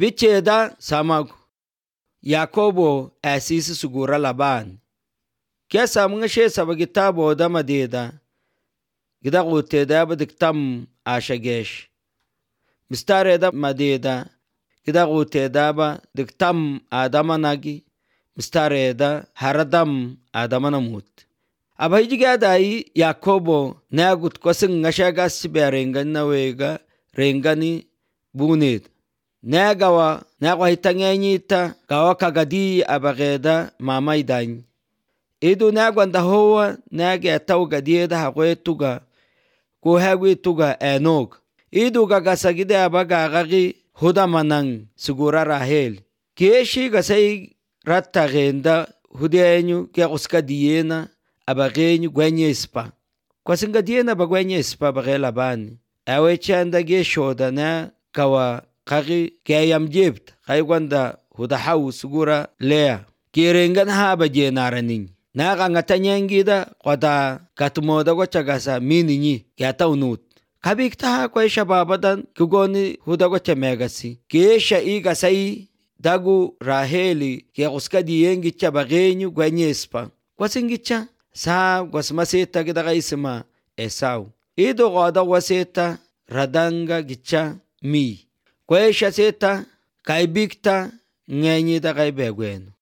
Bicheda samagu. Yakobo asisi sugura Laban. Kya samunga she sabagitabo da madeda. Gida guteda badiktam ashagesh. Mistare da madeda. Gida guteda ba diktam adamanagi. Mistare da haradam adamanamut. Abahijga dai Yakobo nagut kosing ngashagas berengan nawega rengani bunid. Nagawa hitangenyita kawa kagadi abageda mamaidany. Idu nagwanda hoa nage atau gadieda hagwetuga kuhagwituga enog. Idu gagasagide abagagagi hudamanang sugura Rahel. Kieshi gasay ratta genda hudenyu kia uska diena abagenyu gwenye ispa. Kwasinga diena bagwenye ispa bagela bani. Awe chanda geshoda na kawa kagi kayam jibt kaygwanda hudahaw sugura lea. Kirengan haba jenaraning. Naga ngatanyangida kwada katmoda gochagasa mininyi yata unut. Kabikta kwa shababadan kugoni hudagocha megasi. Kiesha iga sai dagu Raheli kia uska diengicha bagenyu gwenye ispa. Kwasingicha sa wasmaseta gidaga isma Esau. Ido goda waseta radanga gicha mi. Kwesha seta kaibikta ngenyi da kaibegwenu.